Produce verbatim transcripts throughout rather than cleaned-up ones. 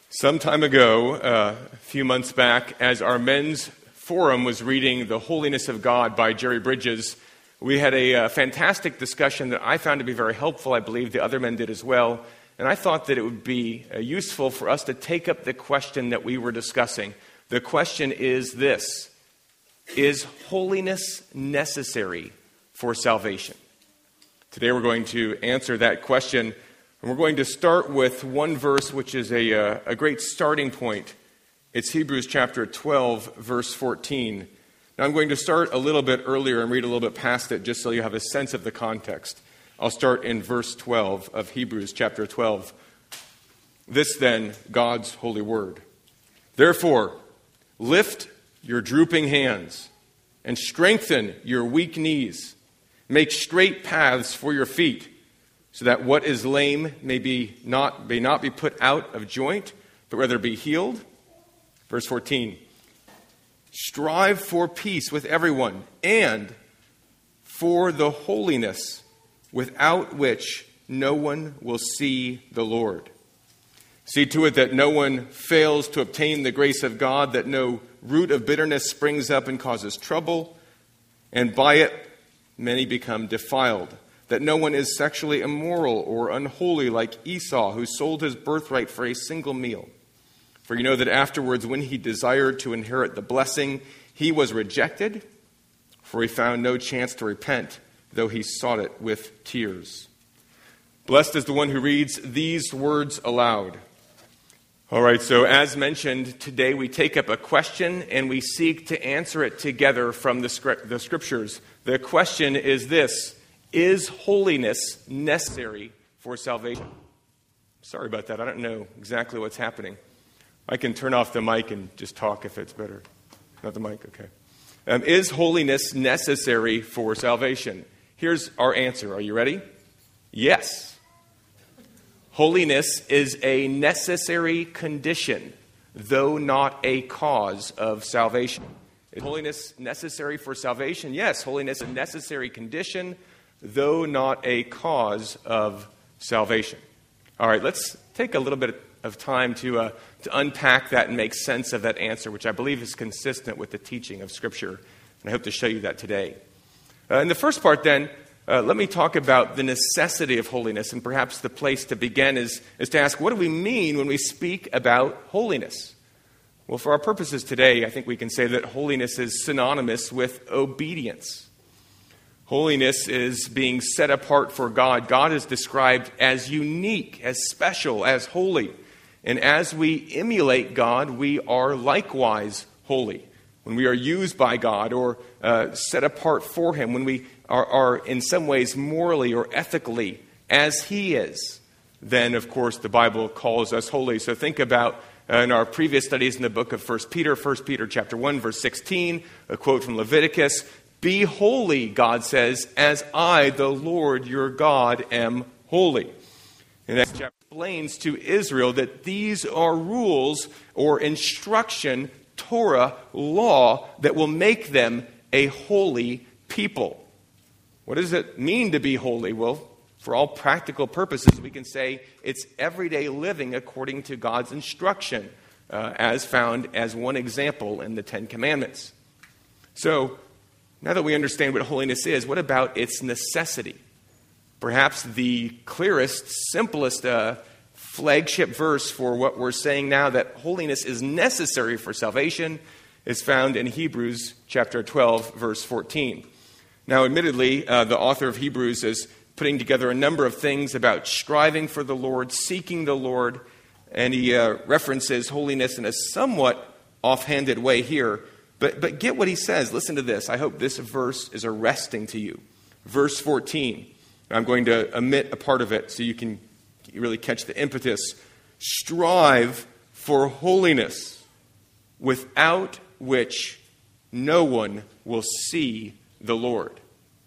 Some time ago, uh, a few months back, as our men's forum was reading The Holiness of God by Jerry Bridges, we had a uh, fantastic discussion that I found to be very helpful. I believe the other men did as well. And I thought that it would be uh, useful for us to take up the question that we were discussing. The question is this: is holiness necessary for salvation? Today we're going to answer that question. And we're going to start with one verse which is a, uh, a great starting point. It's Hebrews chapter twelve, verse fourteen. Now I'm going to start a little bit earlier and read a little bit past it just so you have a sense of the context. I'll start in verse twelve of Hebrews chapter twelve. This then, God's holy word. Therefore, lift your drooping hands and strengthen your weak knees. Make straight paths for your feet, so that what is lame may be not may not be put out of joint, but rather be healed. Verse fourteen. Strive for peace with everyone, and for the holiness without which no one will see the Lord. See to it that no one fails to obtain the grace of God, that no root of bitterness springs up and causes trouble, and by it many become defiled. That no one is sexually immoral or unholy like Esau, who sold his birthright for a single meal. For you know that afterwards, when he desired to inherit the blessing, he was rejected, for he found no chance to repent, though he sought it with tears. Blessed is the one who reads these words aloud. All right, so as mentioned, today we take up a question and we seek to answer it together from the script, the scriptures. The question is this: is holiness necessary for salvation? Sorry about that. I don't know exactly what's happening. I can turn off the mic and just talk if it's better. Not the mic, okay. Um, is holiness necessary for salvation? Here's our answer. Are you ready? Yes. Holiness is a necessary condition, though not a cause of salvation. Is holiness necessary for salvation? Yes, holiness is a necessary condition, though not a cause of salvation. All right, let's take a little bit of time to uh, to unpack that and make sense of that answer, which I believe is consistent with the teaching of Scripture. And I hope to show you that today. Uh, in the first part, then, uh, let me talk about the necessity of holiness. And perhaps the place to begin is, is to ask, what do we mean when we speak about holiness? Well, for our purposes today, I think we can say that holiness is synonymous with obedience. Holiness is being set apart for God. God is described as unique, as special, as holy. And as we emulate God, we are likewise holy. When we are used by God or uh, set apart for Him, when we are, are in some ways morally or ethically as He is, then, of course, the Bible calls us holy. So think about uh, in our previous studies in the book of First Peter, First Peter chapter one, verse sixteen, a quote from Leviticus. Be holy, God says, as I, the Lord your God, am holy. And that chapter explains to Israel that these are rules or instruction, Torah, law, that will make them a holy people. What does it mean to be holy? Well, for all practical purposes, we can say it's everyday living according to God's instruction, uh, as found as one example in the Ten Commandments. So, now that we understand what holiness is, what about its necessity? Perhaps the clearest, simplest uh, flagship verse for what we're saying now, that holiness is necessary for salvation, is found in Hebrews chapter twelve, verse fourteen. Now, admittedly, uh, the author of Hebrews is putting together a number of things about striving for the Lord, seeking the Lord, and he uh, references holiness in a somewhat offhanded way here. But but get what he says. Listen to this. I hope this verse is arresting to you. Verse fourteen. I'm going to omit a part of it so you can really catch the impetus. Strive for holiness, without which no one will see the Lord.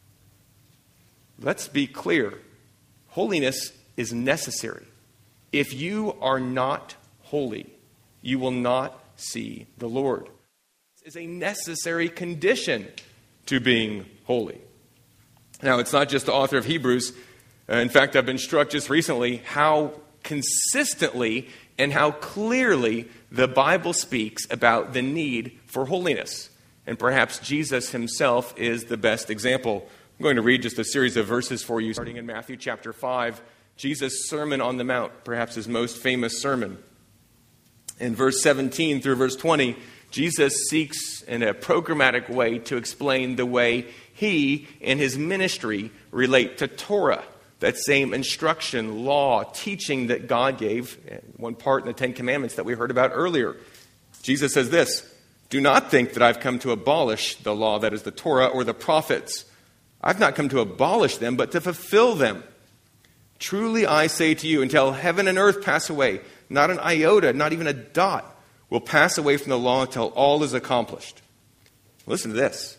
Let's be clear. Holiness is necessary. If you are not holy, you will not see the Lord. Is a necessary condition to being holy. Now, it's not just the author of Hebrews. Uh, in fact, I've been struck just recently how consistently and how clearly the Bible speaks about the need for holiness. And perhaps Jesus himself is the best example. I'm going to read just a series of verses for you, starting in Matthew chapter five, Jesus' Sermon on the Mount, perhaps his most famous sermon. In verse seventeen through verse twenty, Jesus seeks in a programmatic way to explain the way he and his ministry relate to Torah, that same instruction, law, teaching that God gave, one part in the Ten Commandments that we heard about earlier. Jesus says this, "Do not think that I've come to abolish the law, that is the Torah, or the prophets. I've not come to abolish them, but to fulfill them. Truly I say to you, until heaven and earth pass away, not an iota, not even a dot, will pass away from the law until all is accomplished." Listen to this.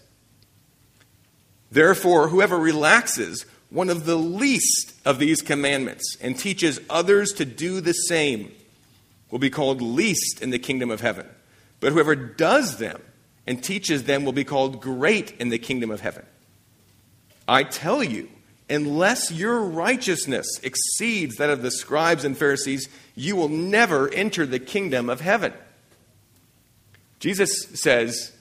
"Therefore, whoever relaxes one of the least of these commandments and teaches others to do the same will be called least in the kingdom of heaven. But whoever does them and teaches them will be called great in the kingdom of heaven. I tell you, unless your righteousness exceeds that of the scribes and Pharisees, you will never enter the kingdom of heaven." Jesus says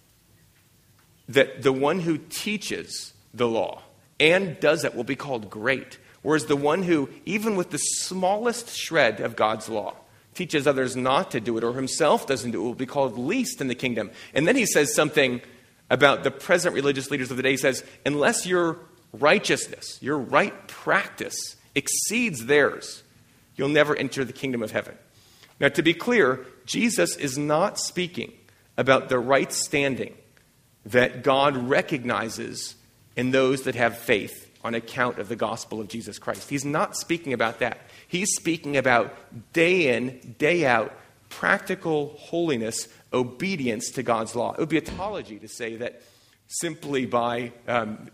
that the one who teaches the law and does it will be called great, whereas the one who, even with the smallest shred of God's law, teaches others not to do it or himself doesn't do it will be called least in the kingdom. And then he says something about the present religious leaders of the day. He says, unless your righteousness, your right practice exceeds theirs, you'll never enter the kingdom of heaven. Now, to be clear, Jesus is not speaking about the right standing that God recognizes in those that have faith on account of the gospel of Jesus Christ. He's not speaking about that. He's speaking about day in, day out, practical holiness, obedience to God's law. It would be a tautology to say that simply by um,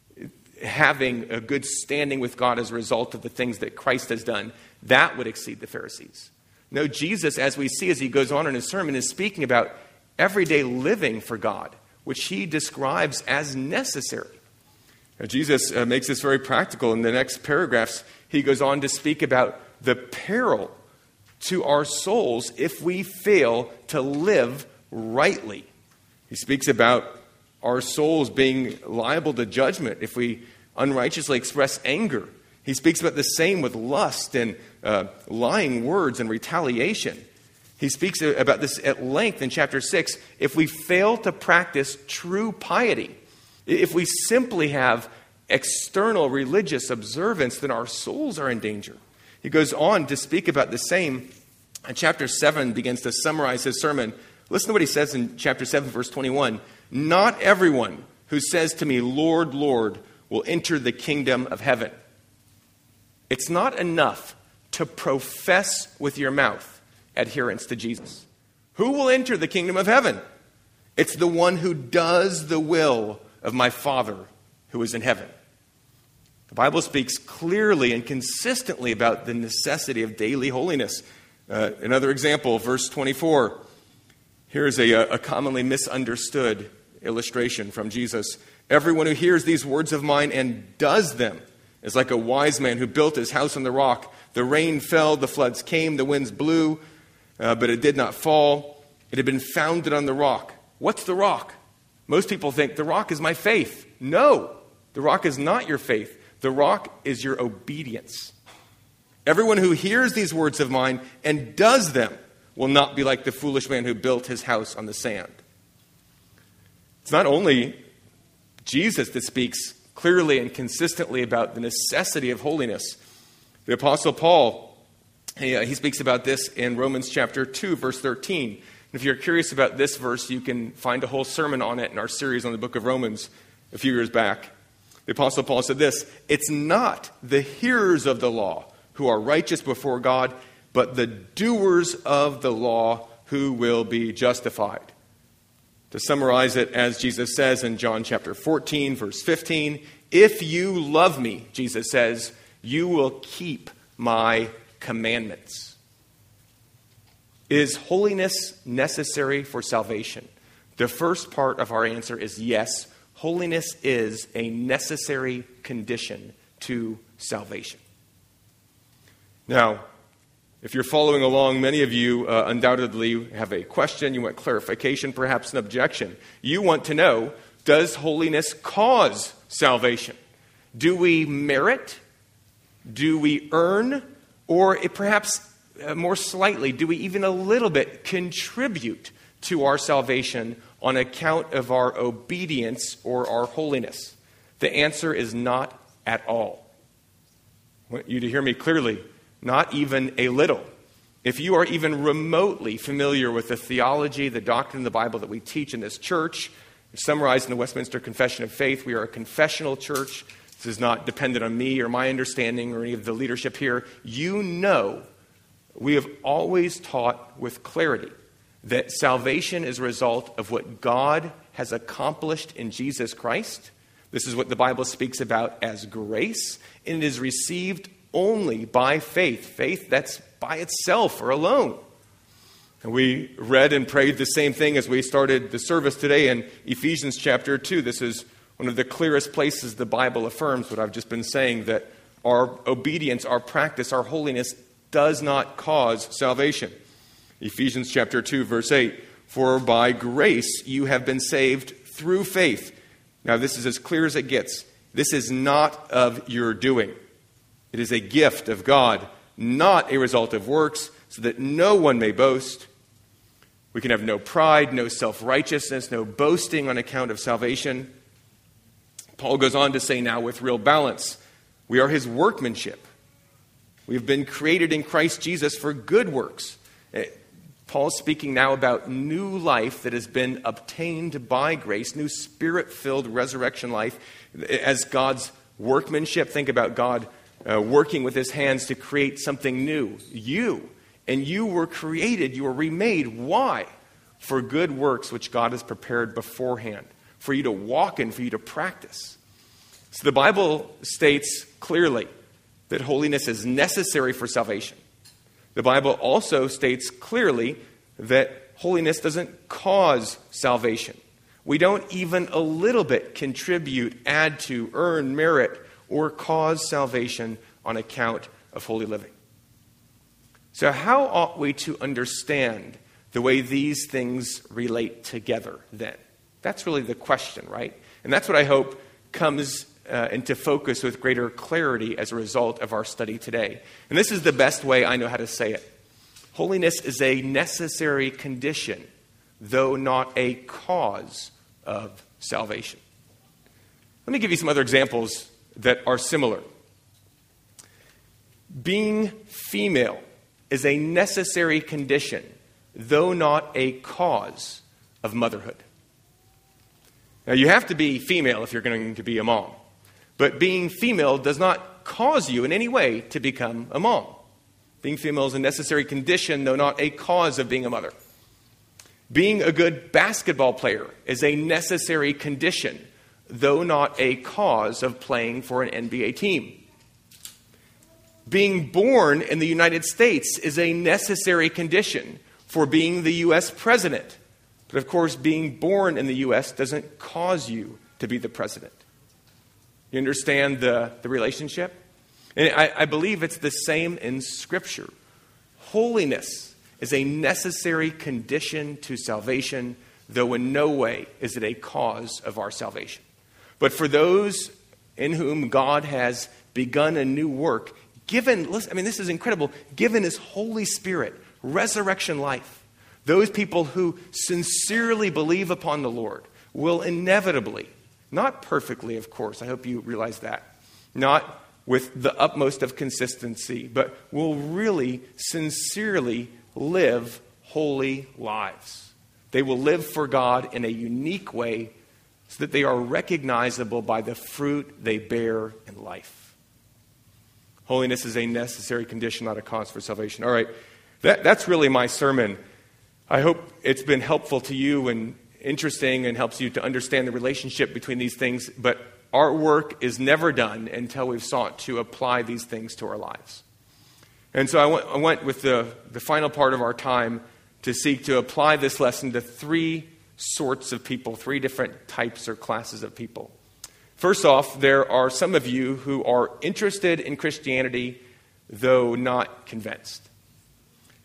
having a good standing with God as a result of the things that Christ has done, that would exceed the Pharisees. No, Jesus, as we see as he goes on in his sermon, is speaking about everyday living for God, which he describes as necessary. Now, Jesus uh, makes this very practical. In the next paragraphs, he goes on to speak about the peril to our souls if we fail to live rightly. He speaks about our souls being liable to judgment if we unrighteously express anger. He speaks about the same with lust and uh, lying words and retaliation. He speaks about this at length in chapter six. If we fail to practice true piety, if we simply have external religious observance, then our souls are in danger. He goes on to speak about the same. And chapter seven begins to summarize his sermon. Listen to what he says in chapter seven, verse twenty-one. "Not everyone who says to me, 'Lord, Lord,' will enter the kingdom of heaven." It's not enough to profess with your mouth adherence to Jesus. Who will enter the kingdom of heaven? It's the one who does the will of my Father who is in heaven. The Bible speaks clearly and consistently about the necessity of daily holiness. Uh, another example, verse twenty-four. Here's a, a commonly misunderstood illustration from Jesus. "Everyone who hears these words of mine and does them is like a wise man who built his house on the rock. The rain fell, the floods came, the winds blew, uh, but it did not fall. It had been founded on the rock." What's the rock? Most people think the rock is my faith. No, the rock is not your faith. The rock is your obedience. "Everyone who hears these words of mine and does them will not be like the foolish man who built his house on the sand." It's not only Jesus that speaks clearly and consistently about the necessity of holiness. The Apostle Paul, he, uh, he speaks about this in Romans chapter two, verse thirteen. And if you're curious about this verse, you can find a whole sermon on it in our series on the book of Romans a few years back. The Apostle Paul said this, "It's not the hearers of the law who are righteous before God, but the doers of the law who will be justified." To summarize it, as Jesus says in John chapter fourteen, verse fifteen, "If you love me," Jesus says, "you will keep my commandments." Is holiness necessary for salvation? The first part of our answer is yes. Holiness is a necessary condition to salvation. Now, If you're following along, many of you uh, undoubtedly have a question, you want clarification, perhaps an objection. You want to know, does holiness cause salvation? Do we merit? Do we earn? Or it perhaps uh, more slightly, do we even a little bit contribute to our salvation on account of our obedience or our holiness? The answer is not at all. I want you to hear me clearly. Not even a little. If you are even remotely familiar with the theology, the doctrine of the Bible that we teach in this church, summarized in the Westminster Confession of Faith, we are a confessional church. This is not dependent on me or my understanding or any of the leadership here. You know, we have always taught with clarity that salvation is a result of what God has accomplished in Jesus Christ. This is what the Bible speaks about as grace, and it is received only by faith. Faith that's by itself or alone. And we read and prayed the same thing as we started the service today in Ephesians chapter two. This is one of the clearest places the Bible affirms what I've just been saying, that our obedience, our practice, our holiness does not cause salvation. Ephesians chapter two, verse eight, for by grace you have been saved through faith. Now this is as clear as it gets. This is not of your doing. It is a gift of God, not a result of works, so that no one may boast. We can have no pride, no self-righteousness, no boasting on account of salvation. Paul goes on to say now with real balance, we are his workmanship. We've been created in Christ Jesus for good works. Paul's speaking now about new life that has been obtained by grace, new spirit-filled resurrection life as God's workmanship. Think about God Uh, working with his hands to create something new. You. And you were created, you were remade. Why? For good works which God has prepared beforehand, for you to walk in, for you to practice. So the Bible states clearly that holiness is necessary for salvation. The Bible also states clearly that holiness doesn't cause salvation. We don't even a little bit contribute, add to, earn, merit, or cause salvation on account of holy living. So how ought we to understand the way these things relate together then? That's really the question, right? And that's what I hope comes uh, into focus with greater clarity as a result of our study today. And this is the best way I know how to say it. Holiness is a necessary condition, though not a cause of salvation. Let me give you some other examples that are similar. Being female is a necessary condition, though not a cause of motherhood. Now, you have to be female if you're going to be a mom. But being female does not cause you in any way to become a mom. Being female is a necessary condition, though not a cause of being a mother. Being a good basketball player is a necessary condition, though not a cause of playing for an N B A team. Being born in the United States is a necessary condition for being the U S president. But of course, being born in the U S doesn't cause you to be the president. You understand the, the relationship? And I, I believe it's the same in Scripture. Holiness is a necessary condition to salvation, though in no way is it a cause of our salvation. But for those in whom God has begun a new work, given, listen, I mean, this is incredible, given his Holy Spirit, resurrection life, those people who sincerely believe upon the Lord will inevitably, not perfectly, of course, I hope you realize that, not with the utmost of consistency, but will really sincerely live holy lives. They will live for God in a unique way so that they are recognizable by the fruit they bear in life. Holiness is a necessary condition, not a cause for salvation. All right, that, that's really my sermon. I hope it's been helpful to you and interesting and helps you to understand the relationship between these things, but our work is never done until we've sought to apply these things to our lives. And so I went, I went with the, the final part of our time to seek to apply this lesson to three sorts of people, three different types or classes of people. First off, there are some of you who are interested in Christianity, though not convinced.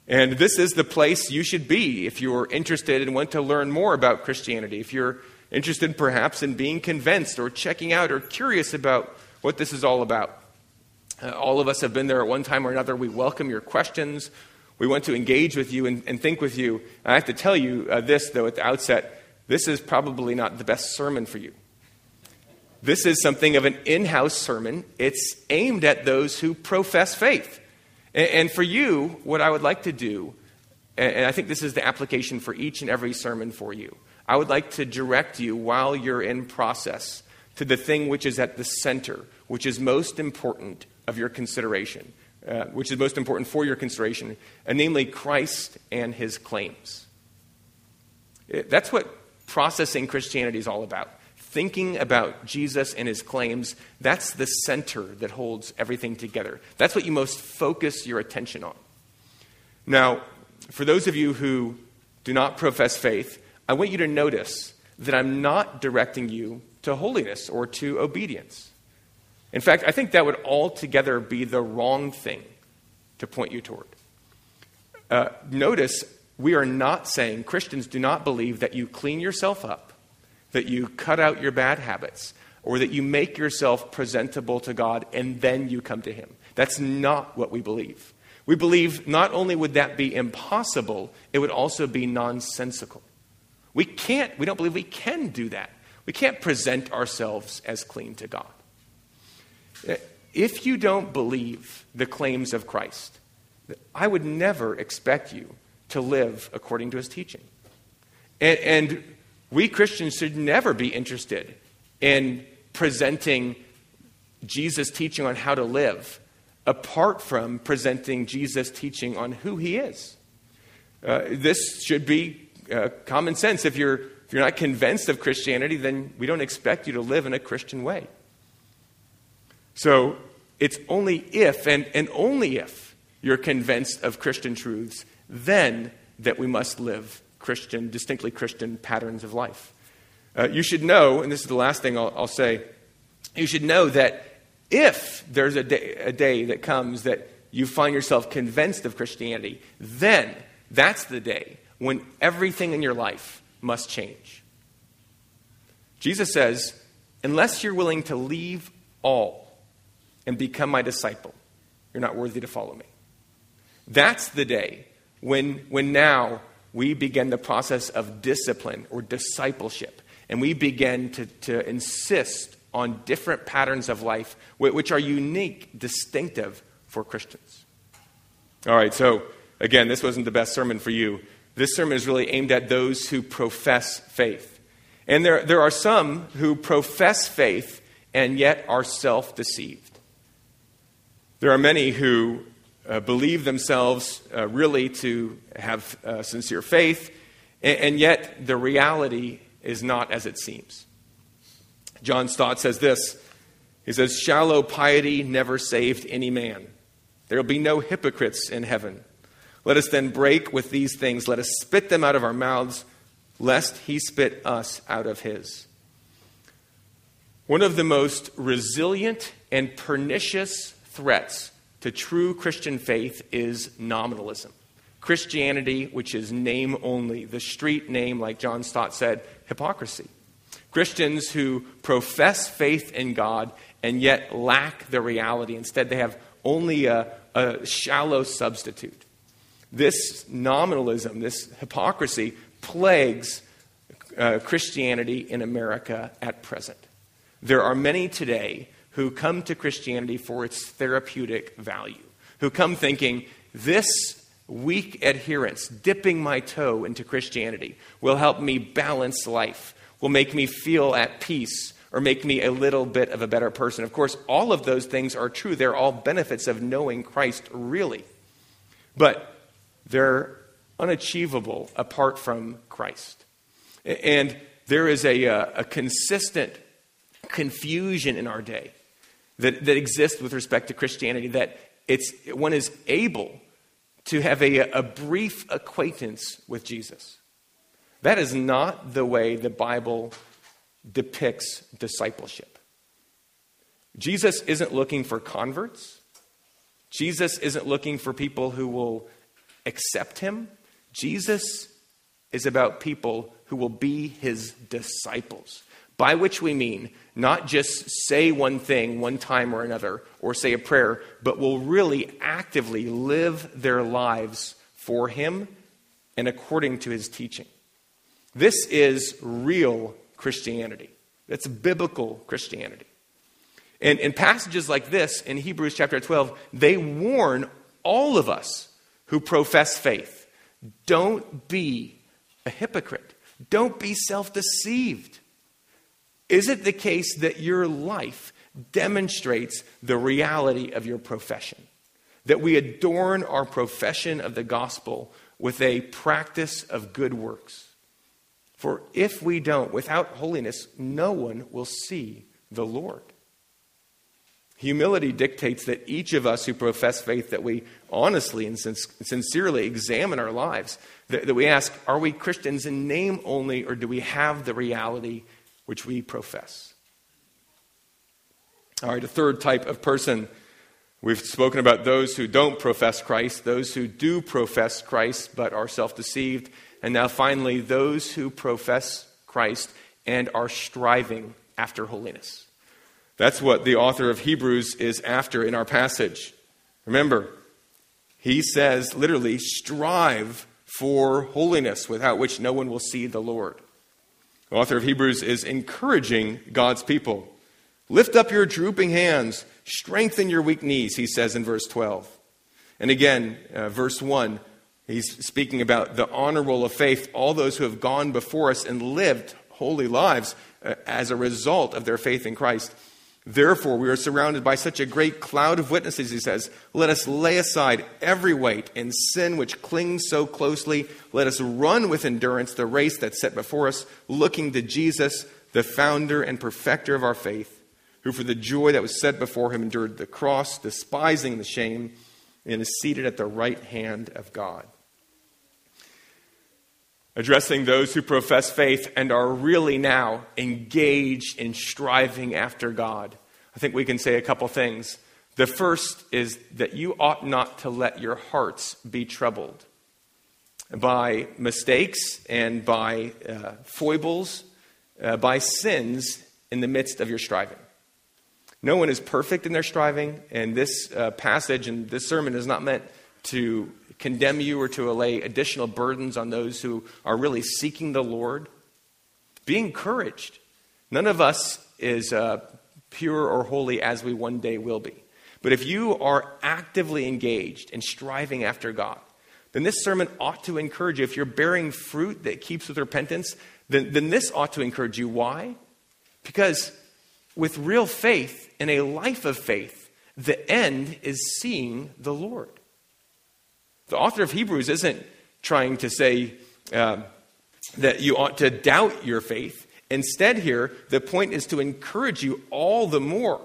And this is the place you should be if you're interested and want to learn more about Christianity. If you're interested perhaps in being convinced or checking out or curious about what this is all about. Uh, all of us have been there at one time or another. We welcome your questions. We want to engage with you and, and think with you. And I have to tell you uh, this, though, at the outset. This is probably not the best sermon for you. This is something of an in-house sermon. It's aimed at those who profess faith. And, and for you, what I would like to do, and, and I think this is the application for each and every sermon for you, I would like to direct you while you're in process to the thing which is at the center, which is most important of your consideration, uh, which is most important for your consideration, and namely Christ and his claims. It, that's what processing Christianity is all about. Thinking about Jesus and his claims, that's the center that holds everything together. That's what you most focus your attention on. Now, for those of you who do not profess faith, I want you to notice that I'm not directing you to holiness or to obedience. In fact, I think that would altogether be the wrong thing to point you toward. Uh, notice, we are not saying, Christians do not believe that you clean yourself up, that you cut out your bad habits, or that you make yourself presentable to God and then you come to him. That's not what we believe. We believe not only would that be impossible, it would also be nonsensical. We can't, we don't believe we can do that. We can't present ourselves as clean to God. If you don't believe the claims of Christ, I would never expect you to live according to his teaching. And, and we Christians should never be interested in presenting Jesus' teaching on how to live apart from presenting Jesus' teaching on who he is. Uh, this should be uh, common sense. If you're, if you're not convinced of Christianity, then we don't expect you to live in a Christian way. So it's only if, and, and only if, you're convinced of Christian truths, then that we must live Christian, distinctly Christian patterns of life. Uh, you should know, and this is the last thing I'll, I'll say, you should know that if there's a day, a day that comes that you find yourself convinced of Christianity, then that's the day when everything in your life must change. Jesus says, unless you're willing to leave all and become my disciple, you're not worthy to follow me. That's the day when, when now we begin the process of discipline or discipleship, and we begin to, to insist on different patterns of life which are unique, distinctive for Christians. All right, so again, this wasn't the best sermon for you. This sermon is really aimed at those who profess faith. And there, there are some who profess faith and yet are self-deceived. There are many who uh, believe themselves uh, really to have uh, sincere faith, and, and yet the reality is not as it seems. John Stott says this. He says, shallow piety never saved any man. There will be no hypocrites in heaven. Let us then break with these things. Let us spit them out of our mouths, lest he spit us out of his. One of the most resilient and pernicious threats to true Christian faith is nominalism. Christianity, which is name only, the street name, like John Stott said, hypocrisy. Christians who profess faith in God and yet lack the reality. Instead, they have only a, a shallow substitute. This nominalism, this hypocrisy, plagues uh, Christianity in America at present. There are many today who come to Christianity for its therapeutic value, who come thinking, this weak adherence, dipping my toe into Christianity, will help me balance life, will make me feel at peace, or make me a little bit of a better person. Of course, all of those things are true. They're all benefits of knowing Christ, really. But they're unachievable apart from Christ. And there is a, a consistent confusion in our day that, that exists with respect to Christianity, that it's one is able to have a, a brief acquaintance with Jesus. That is not the way the Bible depicts discipleship. Jesus isn't looking for converts. Jesus isn't looking for people who will accept him. Jesus is about people who will be his disciples, by which we mean not just say one thing one time or another or say a prayer, but will really actively live their lives for him and according to his teaching. This is real Christianity. That's biblical Christianity. And in passages like this in Hebrews chapter twelve, they warn all of us who profess faith. Don't be a hypocrite. Don't be self-deceived. Is it the case that your life demonstrates the reality of your profession? That we adorn our profession of the gospel with a practice of good works? For if we don't, without holiness, no one will see the Lord. Humility dictates that each of us who profess faith, that we honestly and sincerely examine our lives, that, that we ask, are we Christians in name only, or do we have the reality which we profess? All right, a third type of person. We've spoken about those who don't profess Christ, those who do profess Christ but are self-deceived, and now finally, those who profess Christ and are striving after holiness. That's what the author of Hebrews is after in our passage. Remember, he says literally, strive for holiness, without which no one will see the Lord. The author of Hebrews is encouraging God's people. Lift up your drooping hands, strengthen your weak knees, he says in verse twelve. And again, uh, verse one, he's speaking about the honor roll of faith, all those who have gone before us and lived holy lives uh, as a result of their faith in Christ. Therefore, we are surrounded by such a great cloud of witnesses, he says. Let us lay aside every weight and sin which clings so closely. Let us run with endurance the race that's set before us, looking to Jesus, the founder and perfecter of our faith, who for the joy that was set before him endured the cross, despising the shame, and is seated at the right hand of God. Addressing those who profess faith and are really now engaged in striving after God, I think we can say a couple things. The first is that you ought not to let your hearts be troubled by mistakes and by uh, foibles, uh, by sins in the midst of your striving. No one is perfect in their striving, and this uh, passage and this sermon is not meant to condemn you or to lay additional burdens on those who are really seeking the Lord. Be encouraged. None of us is uh, pure or holy as we one day will be. But if you are actively engaged in striving after God, then this sermon ought to encourage you. If you're bearing fruit that keeps with repentance, then, then this ought to encourage you. Why? Because with real faith and a life of faith, the end is seeing the Lord. The author of Hebrews isn't trying to say uh, that you ought to doubt your faith. Instead here, the point is to encourage you all the more.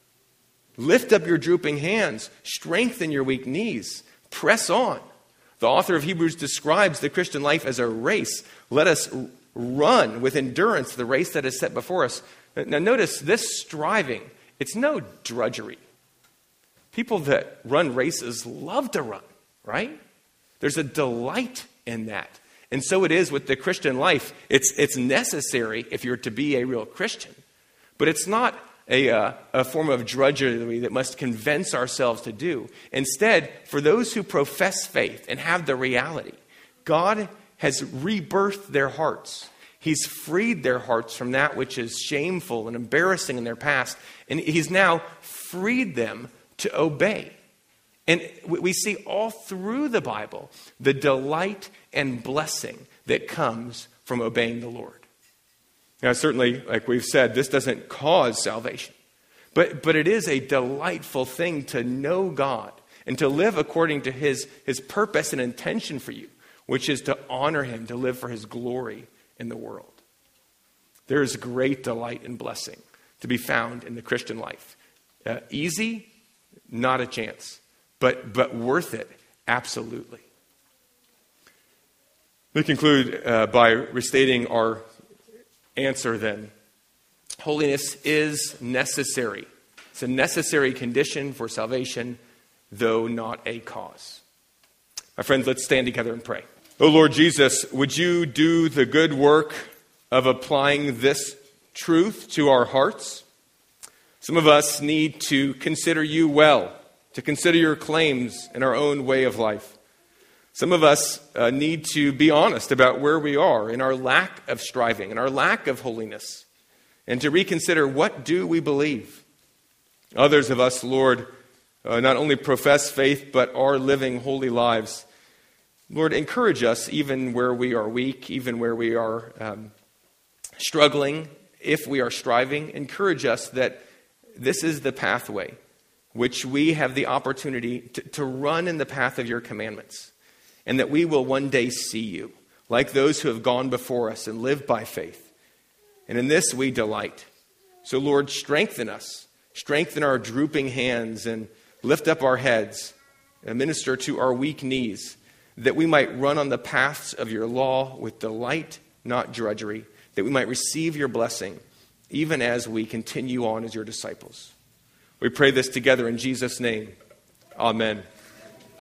Lift up your drooping hands. Strengthen your weak knees. Press on. The author of Hebrews describes the Christian life as a race. Let us run with endurance the race that is set before us. Now notice this striving, it's no drudgery. People that run races love to run. Right? There's a delight in that. And so it is with the Christian life. It's it's necessary if you're to be a real Christian. But it's not a, uh, a form of drudgery that must convince ourselves to do. Instead, for those who profess faith and have the reality, God has rebirthed their hearts. He's freed their hearts from that which is shameful and embarrassing in their past. And he's now freed them to obey. And we see all through the Bible the delight and blessing that comes from obeying the Lord. Now, certainly, like we've said, this doesn't cause salvation. But, but it is a delightful thing to know God and to live according to his, his purpose and intention for you, which is to honor him, to live for his glory in the world. There is great delight and blessing to be found in the Christian life. Uh, easy? Not a chance. But but worth it, absolutely. Let me conclude uh, by restating our answer then. Holiness is necessary. It's a necessary condition for salvation, though not a cause. My friends, let's stand together and pray. Oh Lord Jesus, would you do the good work of applying this truth to our hearts? Some of us need to consider you well, to consider your claims in our own way of life. Some of us uh, need to be honest about where we are in our lack of striving and our lack of holiness, and to reconsider, what do we believe? Others of us, Lord, uh, not only profess faith, but are living holy lives. Lord, encourage us even where we are weak, even where we are um, struggling, if we are striving. Encourage us that this is the pathway which we have the opportunity to, to run in the path of your commandments. And that we will one day see you, like those who have gone before us and lived by faith. And in this we delight. So Lord, strengthen us. Strengthen our drooping hands and lift up our heads and minister to our weak knees, that we might run on the paths of your law with delight, not drudgery, that we might receive your blessing, even as we continue on as your disciples. We pray this together in Jesus' name. Amen.